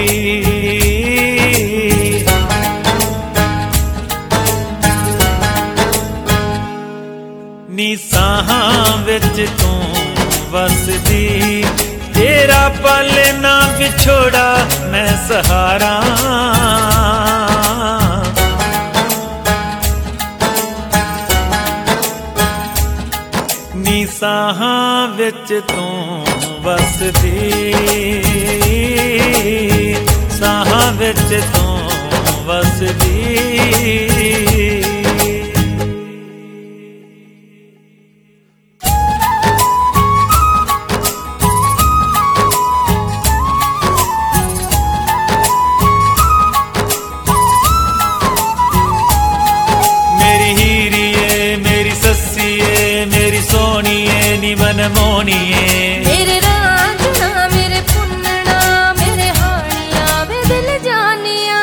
नी साहां विच तू वसदी, तेरा पल ना विछोड़ा मैं सहारा। नी साहां विच तू वसदी, साहां विच तू वसदी। मेरी सोनिए नी मन मोनिए, मेरे रांझना मेरे पुन्नना मेरे हानिया वे दिल जानिया।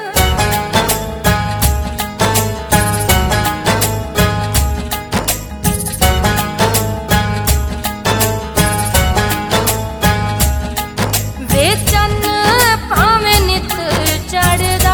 वे चन्न भावे नित चढ़दा,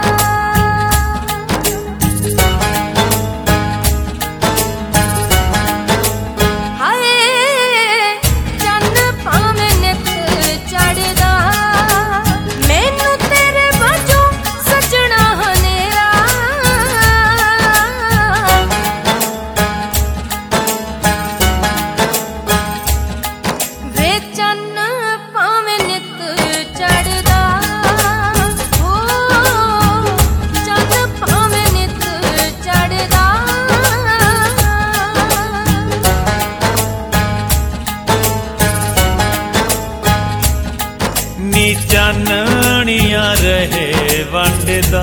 नी चाननियां रहे वंडदा,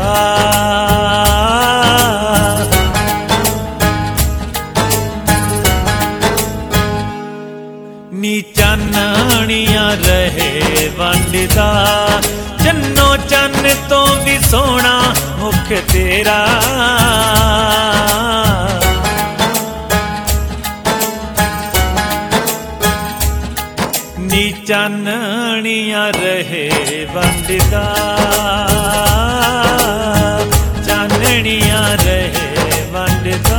नी चाननियां रहे वंडदा। चन्नो चन्न तो भी सोना मुख तेरा, नी चाननियां रहे वंडदा, चाननियां रहे वंडदा।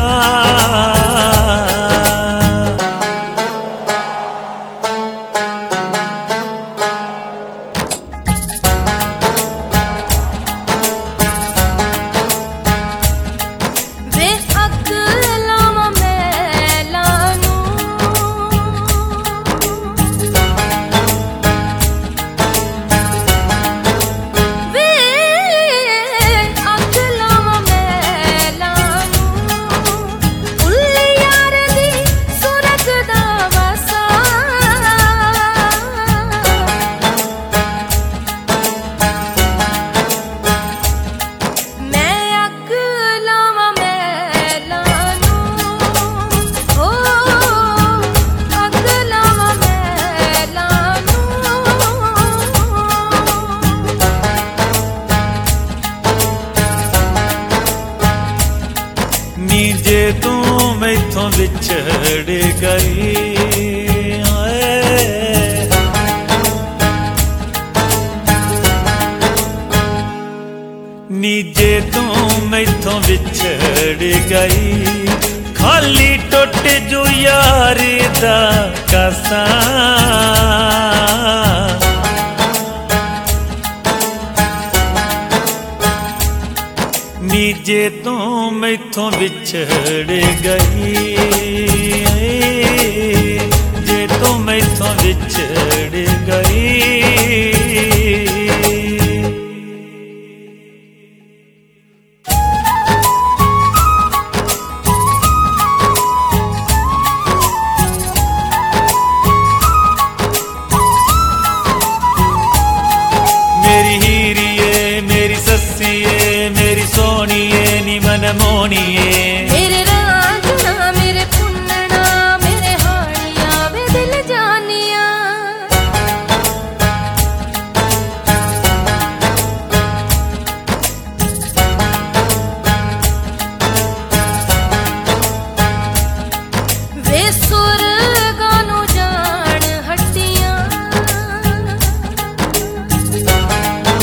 जे तू मैथों विछड़ गई, नी जे तू मैथों विछड़ गई, खाली टुट जो यार दा कासा। नी जे तू मैथों विछड़ गई, जे तू मैथों विछड़ गई। मेरी हीरिए मेरी सस्सिए मेरी सोनिए नी मन मोनिए, मेरे रांझना मेरे पुन्नना मेरे हानिया वे दिल जानिया। वे सुर गानो जान हट्टियां,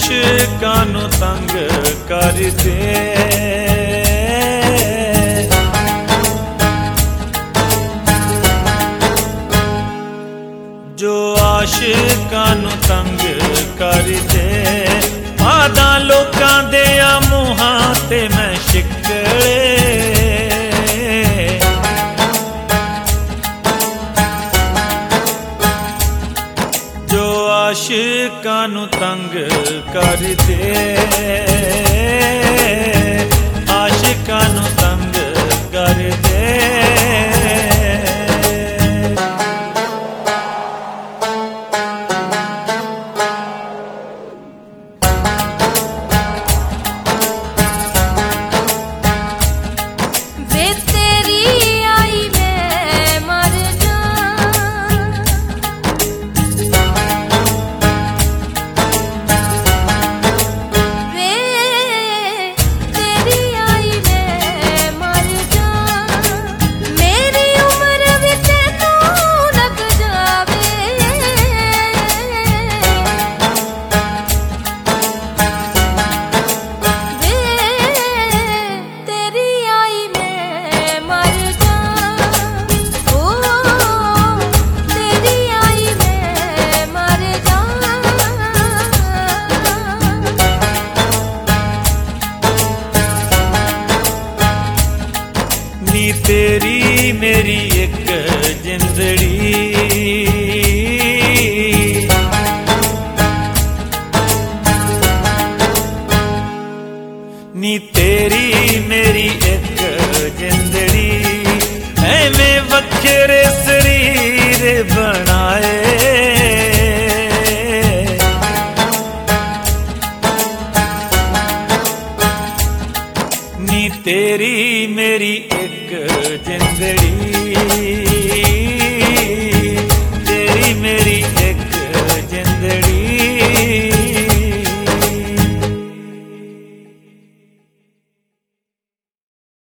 ਆਸ਼ਿਕਾਂ ਨੂੰ ਤੰਗ ਕਰਦੇ ਜੋ ਆਸ਼ਿਕਾਂ ਨੂੰ ਤੰਗ ਕਰਦੇ ਆਦਾਂ ਲੋਕਾਂ ਦੇ ਆ ਮੂੰਹਾਂ ਤੇ ਮੈਂ ਸ਼ਿਕਲੇ ਜੋ ਆਸ਼ਿਕਾਂ ਨੂੰ ਤੰਗ ਕਰਦੇ ਆਸ਼ਿਕਾਂ ਨੂੰ ਤੰਗ ਕਰਦੇ ਨੀ ਤੇਰੀ ਮੇਰੀ ਇੱਕ ਜਿੰਦੜੀ ਨੀ ਤੇਰੀ ਮੇਰੀ ਇੱਕ ਜਿੰਦੜੀ ਐਵੇਂ ਵੱਖਰੇ ਸਰੀਰ ਬਣਾ